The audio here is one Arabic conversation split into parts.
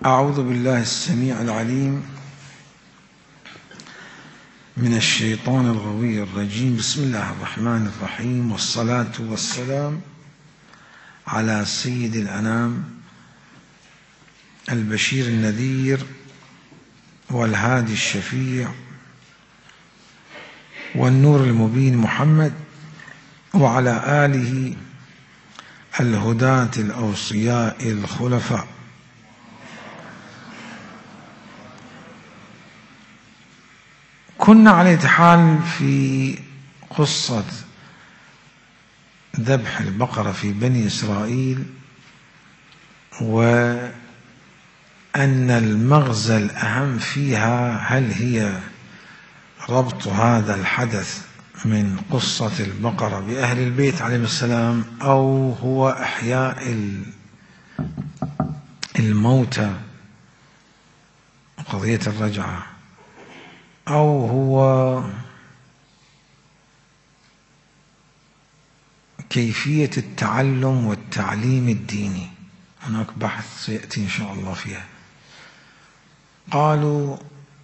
أعوذ بالله السميع العليم من الشيطان الغوي الرجيم. بسم الله الرحمن الرحيم، والصلاة والسلام على سيد الأنام البشير النذير والهادي الشفيع والنور المبين محمد، وعلى آله الهداة الأوصياء الخلفاء. كنا على أية حال في قصة ذبح البقرة في بني إسرائيل، وأن المغزى الأهم فيها هل هي ربط هذا الحدث من قصة البقرة بأهل البيت عليهم السلام، أو هو إحياء الموتى قضية الرجعة، أو هو كيفية التعلم والتعليم الديني. هناك بحث سيأتي إن شاء الله فيها. قالوا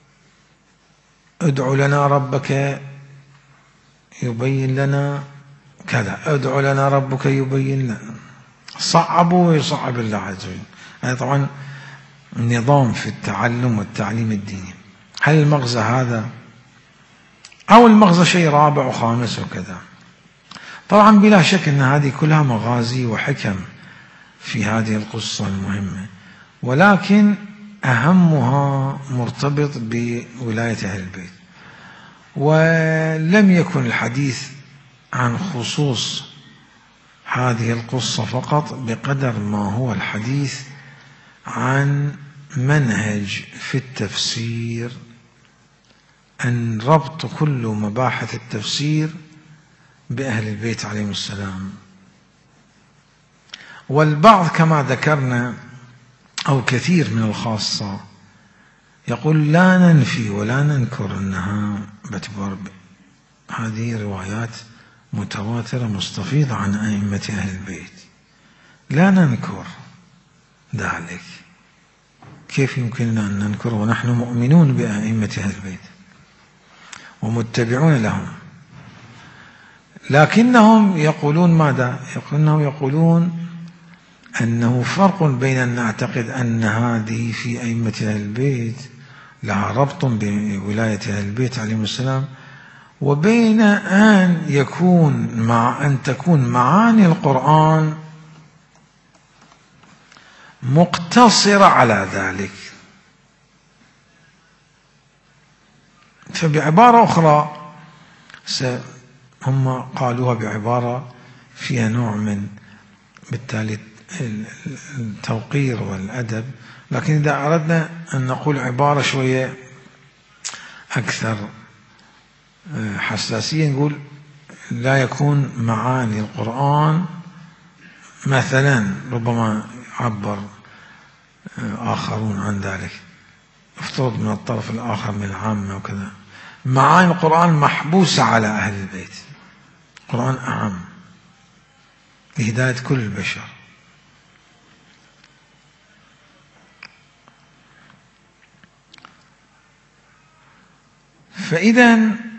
ادع لنا ربك يبين لنا كذا، ادع لنا ربك يبين لنا، صعبوا ويصعب الله عز وجل. هذا طبعا نظام في التعلم والتعليم الديني. هل المغزى هذا أو المغزى شيء رابع وخامس وكذا؟ طبعا بلا شك أن هذه كلها مغازي وحكم في هذه القصة المهمة، ولكن أهمها مرتبط بولاية أهل البيت. ولم يكن الحديث عن خصوص هذه القصة فقط، بقدر ما هو الحديث عن منهج في التفسير، أن ربط كل مباحث التفسير بأهل البيت عليهم السلام. والبعض كما ذكرنا أو كثير من الخاصة يقول لا ننفي ولا ننكر أنها باعتبار هذه روايات متواترة مستفيضة عن أئمة أهل البيت، لا ننكر ذلك. كيف يمكننا أن ننكر ونحن مؤمنون بأئمة أهل البيت ومتبعون لهم؟ لكنهم يقولون ماذا؟ يقولون أنه فرق بين أن نعتقد أن هذه في أئمة أهل البيت لها ربط بولاية أهل البيت عليهم السلام، وبين أن تكون معاني القرآن مقتصرة على ذلك. فبعبارة أخرى هم قالوها بعبارة فيها نوع من بالتالي التوقير والأدب، لكن إذا أردنا أن نقول عبارة شوية أكثر حساسية نقول لا يكون معاني القرآن مثلا، ربما عبر آخرون عن ذلك، افترض من الطرف الآخر من العامة وكذا، معاني القرآن محبوسة على أهل البيت. القرآن أعم لهداية كل البشر. فإذا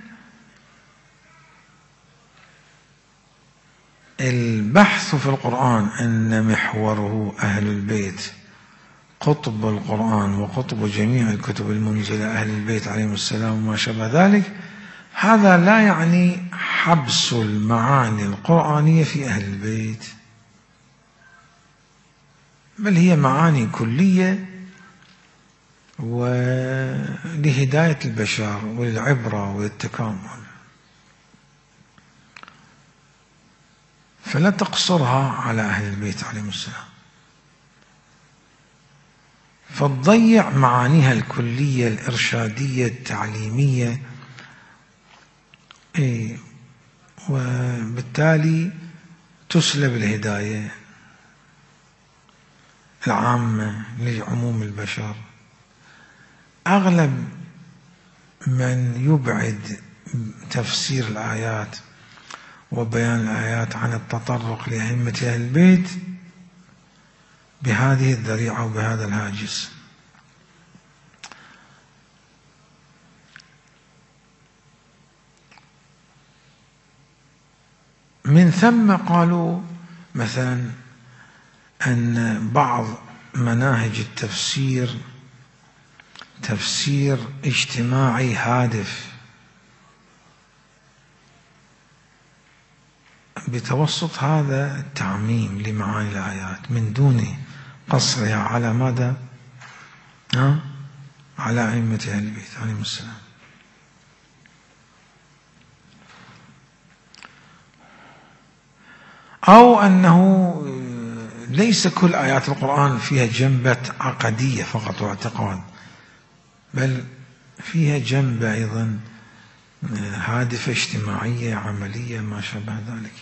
البحث في القرآن أن محوره أهل البيت قطب القرآن وقطب جميع الكتب المنزلة أهل البيت عليهم السلام وما شابه ذلك، هذا لا يعني حبس المعاني القرآنية في أهل البيت، بل هي معاني كلية ولهداية البشر وللعبرة وللتكامل، فلا تقصرها على أهل البيت عليهم السلام، فتضيع معانيها الكلية الإرشادية التعليمية، وبالتالي تسلب الهداية العامة لعموم البشر. أغلب من يبعد تفسير الآيات وبيان الآيات عن التطرق لأئمة أهل البيت بهذه الذريعة وبهذا الهاجس. ثم قالوا مثلا أن بعض مناهج التفسير تفسير اجتماعي هادف بتوسط هذا التعميم لمعاني الآيات من دون قصرها على ماذا؟ على أئمة أهل البيت عليهم السلام. أو أنه ليس كل آيات القرآن فيها جنبة عقدية فقط واعتقاد، بل فيها جنبة أيضا هادفة اجتماعية عملية ما شابه ذلك.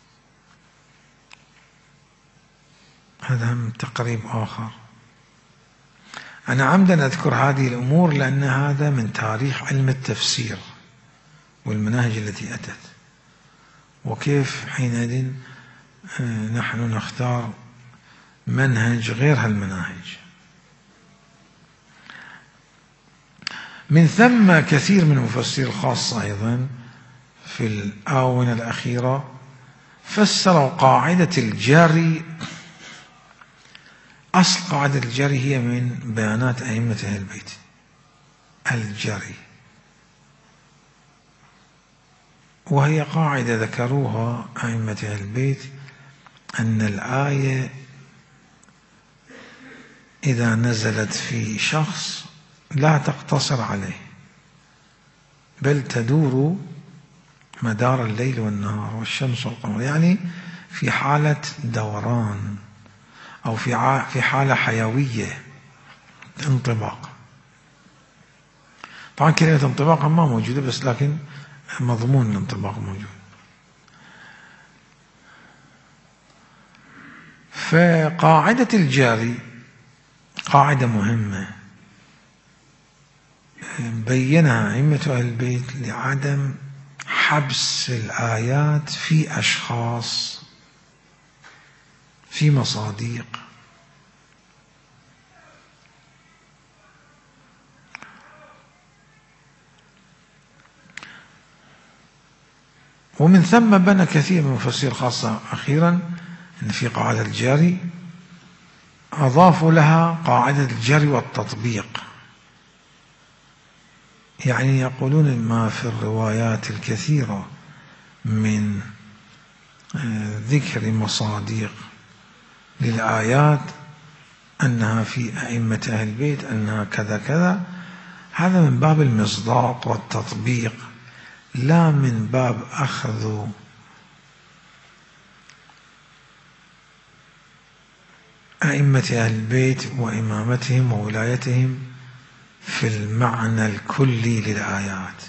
هذا هم تقريب آخر. أنا عمدا أذكر هذه الأمور لأن هذا من تاريخ علم التفسير والمناهج التي أتت، وكيف حينئذ نحن نختار منهج غير هالمناهج. من ثم كثير من المفسرين الخاصة أيضا في الآونة الأخيرة فسروا قاعدة الجري. أصل قاعدة الجري هي من بيانات أئمة أهل البيت، الجري، وهي قاعدة ذكروها أئمة أهل البيت أن الآية إذا نزلت في شخص لا تقتصر عليه، بل تدور مدار الليل والنهار والشمس والقمر، يعني في حالة دوران أو في حالة حيوية، انطباق. طبعا كلمة انطباق ما موجودة، بس لكن مضمون الانطباق موجود. فقاعدة الجاري قاعدة مهمة بينها أئمة أهل البيت لعدم حبس الآيات في أشخاص، في مصاديق. ومن ثم بنى كثير من المفسرين خاصة أخيرا أن في قاعدة الجري أضافوا لها قاعدة الجري والتطبيق، يعني يقولون ما في الروايات الكثيرة من ذكر مصاديق للآيات أنها في أئمة أهل البيت أنها كذا كذا، هذا من باب المصداق والتطبيق، لا من باب أخذ أئمة أهل البيت وإمامتهم وولايتهم في المعنى الكلي للآيات.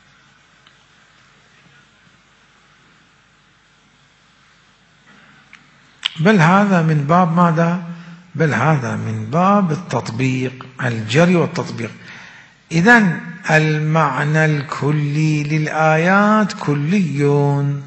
بل هذا من باب ماذا؟ بل هذا من باب التطبيق، الجري والتطبيق. إذن المعنى الكلي للآيات كلي،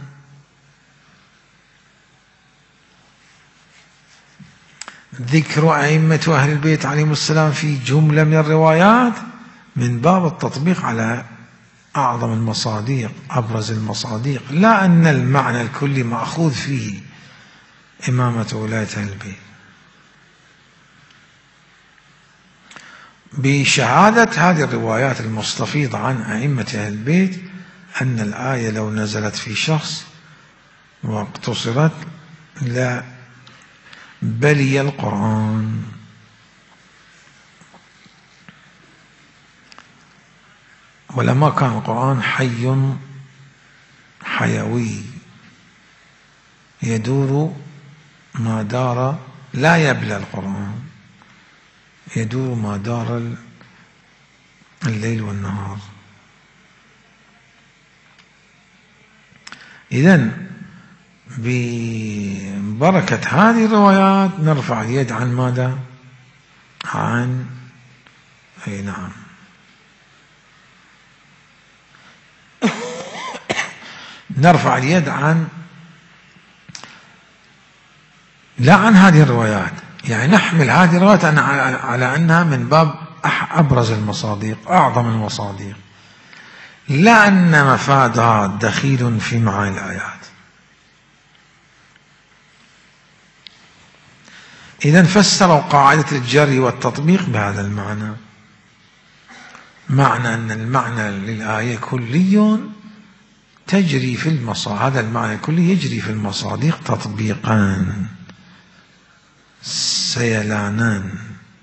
ذكر أئمة أهل البيت عليهم السلام في جملة من الروايات من باب التطبيق على أعظم المصاديق، أبرز المصاديق، لا أن المعنى الكلي مأخوذ فيه إمامة ولاية أهل البيت. بشهادة هذه الروايات المستفيضة عن أئمة أهل البيت أن الآية لو نزلت في شخص واقتصرت لا بلي القرآن. ولما كان القرآن حيوي يدور ما دار، لا يبلى القرآن، يدور ما دار الليل والنهار. إذن ببركة هذه الروايات نرفع اليد عن ماذا؟ عن أي نعم نرفع اليد عن لا عن هذه الروايات، يعني نحمل هذه الروايات على أنها من باب أبرز المصاديق، أعظم المصاديق، لا أن مفادها دخيل في معاني الآيات. إذن فسروا قاعدة الجر والتطبيق بهذا المعنى، معنى أن المعنى للآية كلي تجري في هذا المعنى الكلي يجري في المصادق تطبيقان سيلانان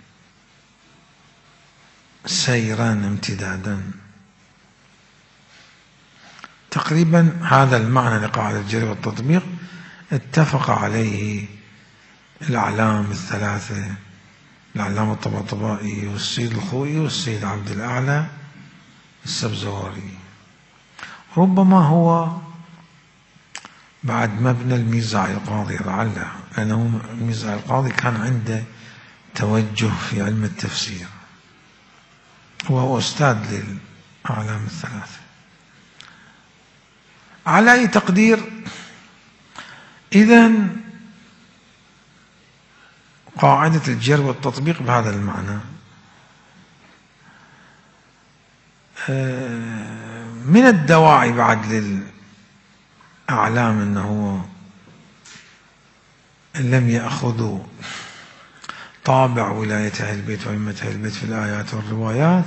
سيران امتدادا. تقريبا هذا المعنى لقاعدة الجر والتطبيق اتفق عليه الأعلام الثلاثة، العلامة الطباطبائي والسيد الخوئي والسيد عبد الأعلى السبزواري. ربما هو بعد مبنى الميزاعي القاضي لعله، لأنه الميزاعي القاضي كان عنده توجه في علم التفسير وهو أستاذ للأعلام الثلاثة. على أي تقدير، إذن قاعدة الجر والتطبيق بهذا المعنى من الدواعي بعد للأعلام أنه لم يأخذوا طابع ولاية أهل البيت وأئمة أهل البيت في الآيات والروايات.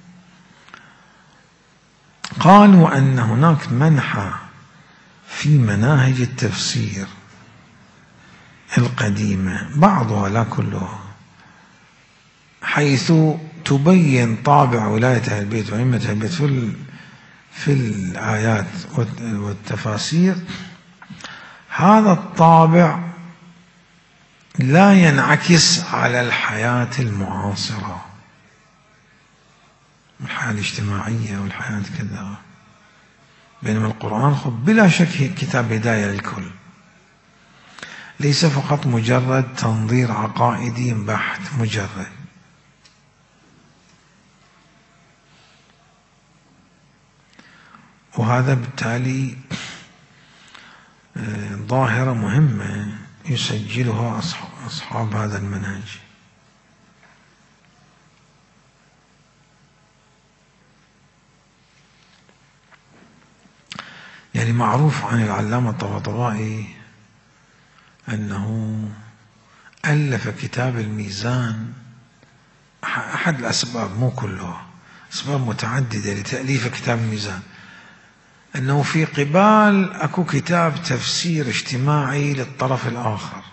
قالوا أن هناك منحى في مناهج التفسير القديمة، بعضها لا كلها، حيث تبين طابع ولاية أهل البيت وأئمة أهل البيت في الآيات والتفاسير. هذا الطابع لا ينعكس على الحياة المعاصرة، الحياة الاجتماعية والحياة كذا، بينما القرآن بلا شك كتاب هداية للكل، ليس فقط مجرد تنظير عقائدي بحت مجرد. وهذا بالتالي ظاهرة مهمة يسجلها أصحاب هذا المنهج. يعني معروف عن العلامة الطباطبائي أنه ألف كتاب الميزان، أحد الأسباب مو كلها، أسباب متعددة لتأليف كتاب الميزان، أنه في قبال أكو كتاب تفسير اجتماعي للطرف الآخر،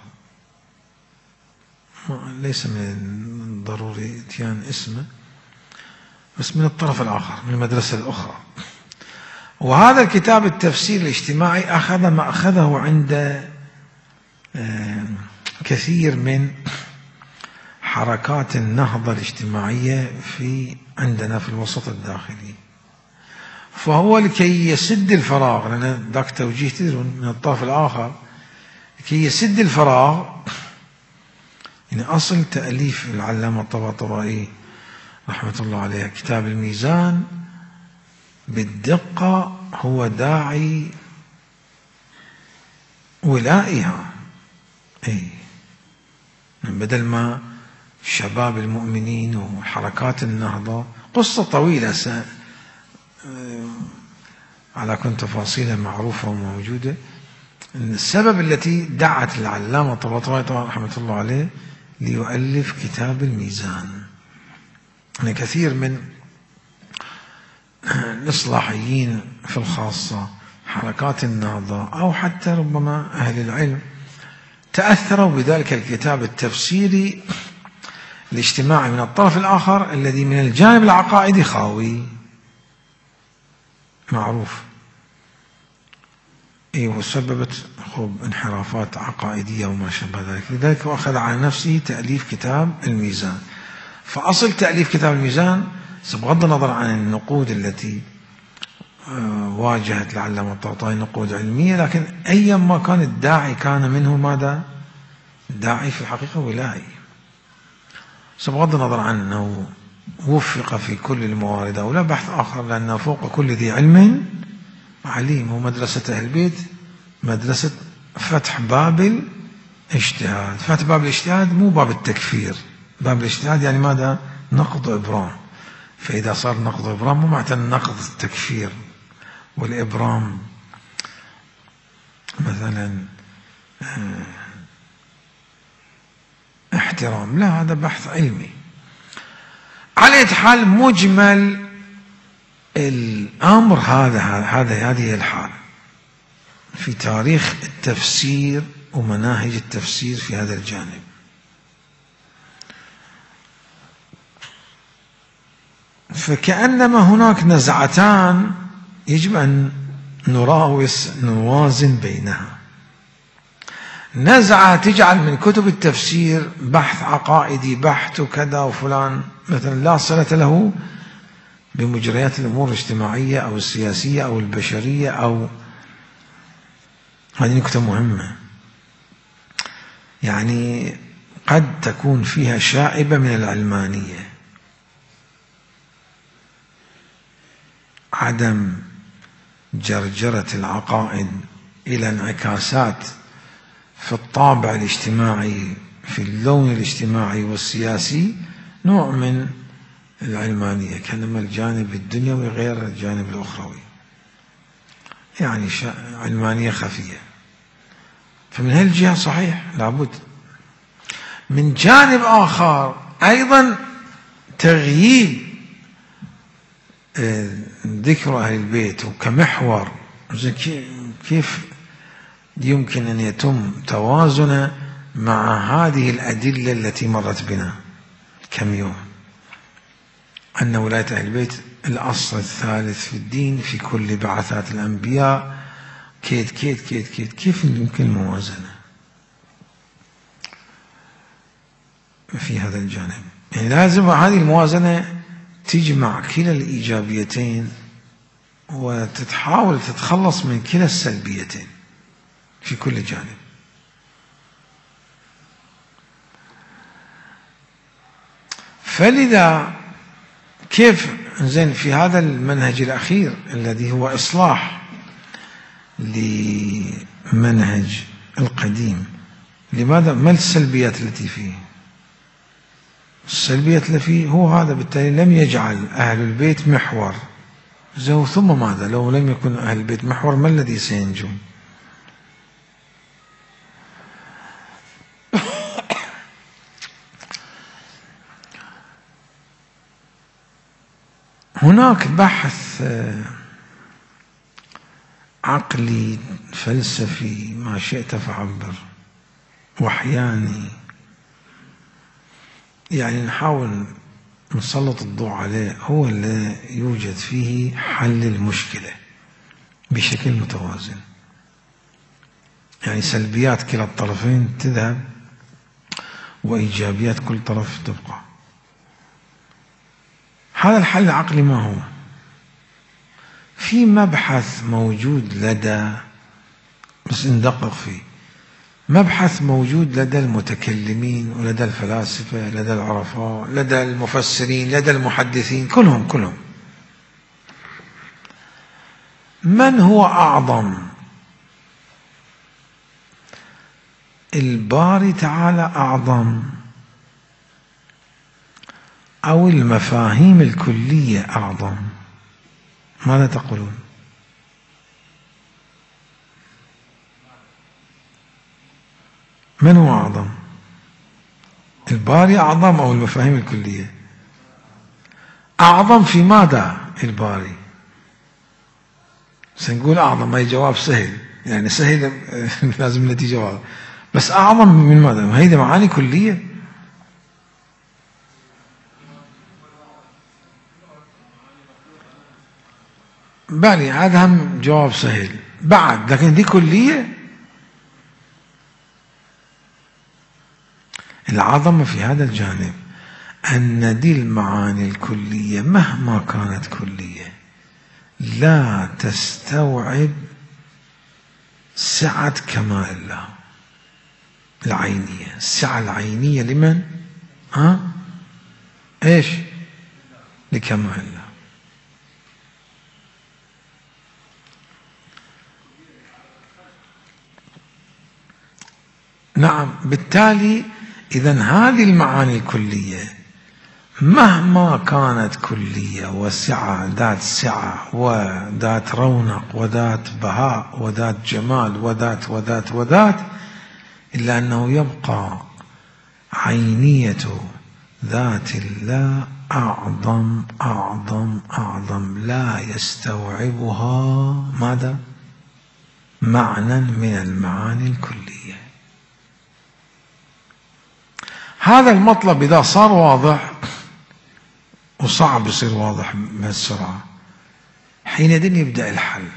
ليس من الضروري اتيان اسمه، بس من الطرف الآخر من المدرسة الأخرى. وهذا الكتاب التفسير الاجتماعي أخذ ما أخذه عند كثير من حركات النهضة الاجتماعية عندنا في الوسط الداخلي، فهو لكي يسد الفراغ، لأن ذاك توجيه تدرون من الطرف الآخر، لكي يسد الفراغ. يعني أصل تأليف العلامة الطباطبائي رحمة الله عليه كتاب الميزان بالدقة هو داعي ولائها، بدل ما شباب المؤمنين وحركات النهضة، قصة طويلة على كل تفاصيلها معروفة وموجودة. السبب التي دعت العلامة الطباطبائي رحمة الله عليه ليؤلف كتاب الميزان، يعني كثير من الإصلاحيين في الخاصة حركات النهضة أو حتى ربما أهل العلم تأثروا بذلك الكتاب التفسيري الاجتماعي من الطرف الآخر الذي من الجانب العقائدي خاوي، معروف، وسببت انحرافات عقائدية وما شابه ذلك. لذلك أخذ على نفسه تأليف كتاب الميزان. فأصل تأليف كتاب الميزان بغض النظر عن النقود التي واجهت العلامة الطباطبائي نقود علمية، لكن أيما كان الداعي كان منه ماذا؟ الداعي في الحقيقة ولائي، بغض النظر عن أنه وفق في كل الموارد أو لا، بحث آخر، لأن فوق كل ذي علم عليم. ومدرسة أهل البيت مدرسة فتح باب الاجتهاد. فتح باب الاجتهاد مو باب التكفير، باب الاجتهاد يعني ماذا؟ نقض إبرام. فإذا صار نقض إبرام مو معناته نقض التكفير والإبرام. مثلا احترام، لا، هذا بحث علمي. على أي حال مجمل الأمر هذه الحالة في تاريخ التفسير ومناهج التفسير في هذا الجانب. فكأنما هناك نزعتان يجب أن نوازن بينها. نزعة تجعل من كتب التفسير بحث عقائدي بحت وكذا وفلان مثلا لا صلة له بمجريات الأمور الاجتماعية أو السياسية أو البشرية، أو هذه نكتة مهمة، يعني قد تكون فيها شائبة من العلمانية، عدم جرجرة العقائد إلى انعكاسات في الطابع الاجتماعي في اللون الاجتماعي والسياسي، نوع من العلمانية، كانما الجانب الدنيوي غير الجانب الأخروي، يعني علمانية خفية. فمن هالجهة صحيح لابد. من جانب آخر أيضا تغييب ذكر أهل البيت وكمحور، كيف يمكن أن يتم توازنه مع هذه الأدلة التي مرت بنا كم يوم، أن ولاية أهل البيت الأصل الثالث في الدين في كل بعثات الأنبياء، كيف يمكن الموازنة في هذا الجانب؟ يعني لازم هذه الموازنة تجمع كلا الإيجابيتين وتحاول تتخلص من كلا السلبيتين في كل جانب. فلذا كيف زين في هذا المنهج الأخير الذي هو إصلاح لمنهج القديم، لماذا ما السلبيات التي فيه؟ السلبيات التي فيه هو هذا، بالتالي لم يجعل أهل البيت محور. ثم ماذا لو لم يكن أهل البيت محور؟ ما الذي سينجو؟ هناك بحث عقلي فلسفي ما شئت فعبر وحياني، يعني نحاول نسلط الضوء عليه، هو اللي يوجد فيه حل المشكلة بشكل متوازن، يعني سلبيات كلا الطرفين تذهب وإيجابيات كل طرف تبقى. هذا الحل العقلي ما هو؟ في مبحث موجود لدى، بس ندقق فيه، مبحث موجود لدى المتكلمين ولدى الفلاسفة لدى العرفاء لدى المفسرين لدى المحدثين كلهم، من هو أعظم؟ الباري تعالى أعظم أو المفاهيم الكلية أعظم؟ ماذا تقولون؟ من هو أعظم؟ الباري أعظم أو المفاهيم الكلية؟ أعظم في ماذا الباري؟ سنقول أعظم، أي جواب سهل، يعني سهل لازم نتيجة جواب، بس أعظم من ماذا؟ هذه معاني كلية. بالي هذا هم جواب سهل بعد، لكن دي كلية. العظمة في هذا الجانب أن دي المعاني الكلية مهما كانت كلية لا تستوعب سعة كمال الله العينية. السعة العينية لمن؟ إيش؟ لكمال الله. نعم، بالتالي إذن هذه المعاني الكلية مهما كانت كلية وسعة، ذات سعة وذات رونق وذات بهاء وذات جمال وذات إلا أنه يبقى عينية ذات الله أعظم أعظم أعظم، لا يستوعبها ماذا؟ معنى من المعاني الكلية. هذا المطلب إذا صار واضح، وصعب يصير واضح بهالسرعة، حينئذ يبدأ الحل.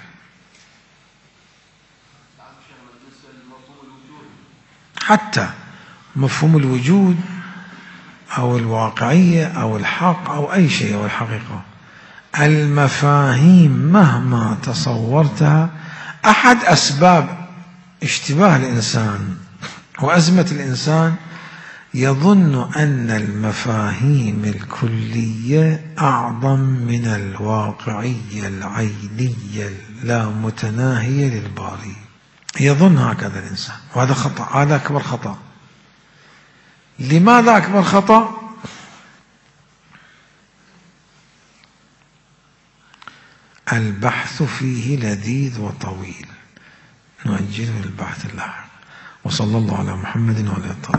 حتى مفهوم الوجود أو الواقعية أو الحق أو أي شيء أو الحقيقة، المفاهيم مهما تصورتها، أحد أسباب اشتباه الإنسان وأزمة الإنسان يظن أن المفاهيم الكلية أعظم من الواقعية العينية اللامتناهية للباري. يظن هكذا الإنسان، وهذا خطأ، هذا أكبر خطأ. لماذا أكبر خطأ؟ البحث فيه لذيذ وطويل، نؤجله للبحث اللاحق. وصلى الله على محمد وعلى آله.